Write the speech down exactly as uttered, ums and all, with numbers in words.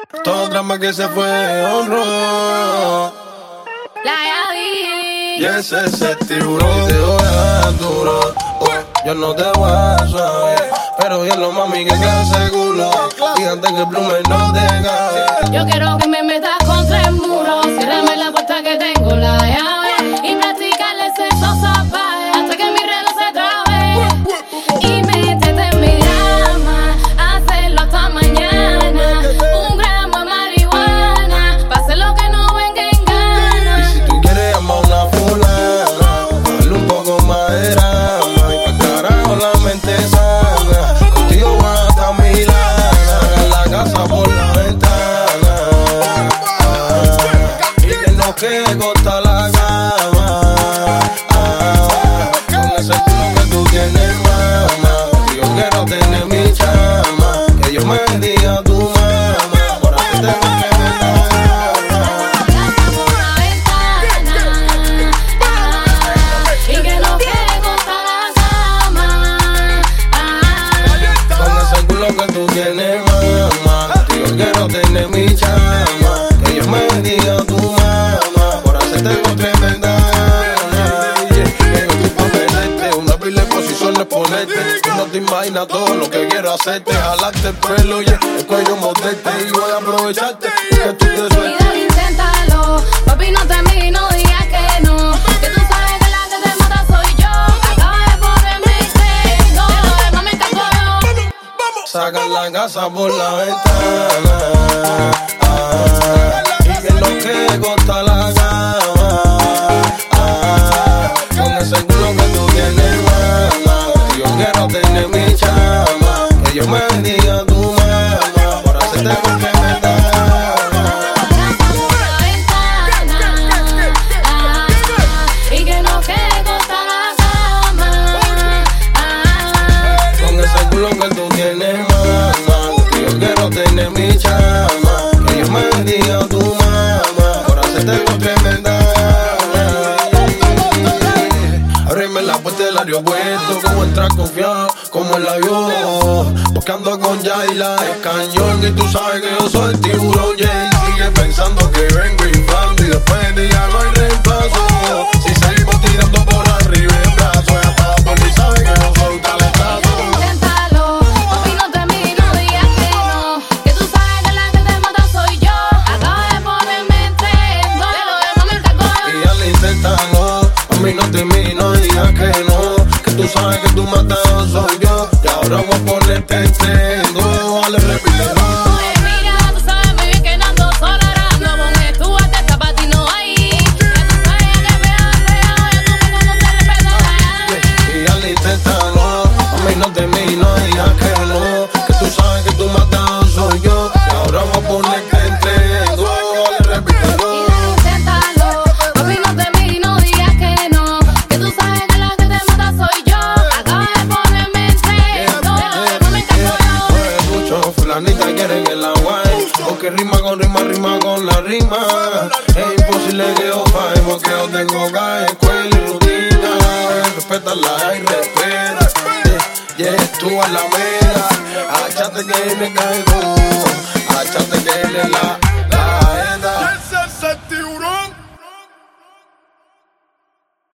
Todo drama que se fue honro. La Yavi. Y ese es el tiburón. Te voy a dar duro. Oh, yo no te voy a saber, pero ya lo mami que te aseguro. Y antes que el plume no te cae. Yo quiero que me metas contra el muro. Ciérrame la puerta que tengo la llave. Y practicarle sexo salvaje hasta que mi reloj se trabe. Y métete en mi cama, hacerlo hasta mañana. Un gramo de marihuana, pa' hacer lo que no venga en gana. Y si tú quieres llamar a una fulana, dale un poco más de drama. Y pa' carajo la mente sana. Contigo va hasta Milana. En la casa por la ventana. Ah, y que no quede corta la cama. Ah, con ese culo que tú tienes, mamá. Yo quiero tener mi chama. Que yo me diga a tu mamá. Por así te voy a que tú tienes, mamá. Yo quiero tener mi chama. Que yo me diga a tu mamá. Por hacerte algo tremenda. Quiero tú pa' perderte. Una pila de posiciones ponerte. Tú no te imaginas todo lo que quiero hacerte. Jalarte el pelo y el cuello morderte. Y voy a aprovecharte que tú te sueltes. Cuidado, inténtalo. Papi, no te mires y no digas que no. Que tú sabes que la que te mata soy yo. Acaba de ponerme tengo. De lo demás me encargo yo. Sacan la casa por la ventana. Ah, y que no quede corta la cama. Ah, con ese culo que tú tienes, mamá. Yo quiero tener mi chama. Que yo me diga a tu mamá. Por hacerte cualquier verdad. Y que no quede corta la cama. Con ese culo que tú tienes, mamá. Yo quiero tener mi chama. Que yo me diga a tu mamá. Por hacerte algo tremenda. Ábreme la puerta del aeropuerto. Como entras confiado, como el avión. Buscando con Yaila, el cañón. Y tú sabes que yo soy el tiburón. Yeah, y sigue pensando que vengo inflando. Y después de ya no hay reemplazo. Si seguimos tirando por arriba el brazo. Ya para la poli sabe que yo soy un talentazo. Inténtalo, papi, no te mires y no digas que no. Que tú sabes que la que te mata soy yo. Acaba de ponerme en trendo. De lo demás me encargo yo. Y al intentarlo, a mí no te mires y no digas que no. Que tú sabes que tu matado soy yo. Y ahora voy a ponerte en trendo. Vale, repítelo. Oye, mira, tú sabes muy bien que no ando sola arando. Con esto hasta esta pa' ti no hay. Ya tú sabes que me has pegado. Ya tú me conoces, respeto. Y al intentarlo, a mí no te mires y no digas que no. Que tú sabes que tu matado soy yo. Y ahora voy a ponerte en trendo. Vale, repítelo. Inténtalo, papi, no te mires y no digas que no. Que tú sabes que la que te mata soy yo. Acaba de ponerme en trendo. De lo demás me encargo yo. Oye, muchos fulanitas quieren que la guay. Porque rima con rima, rima con la rima. Es imposible que yo falle porque yo tengo calle, escuela y rutina. Respétala y respeta. Yeah, yeah, tú a la mega. Agáchate que me cae con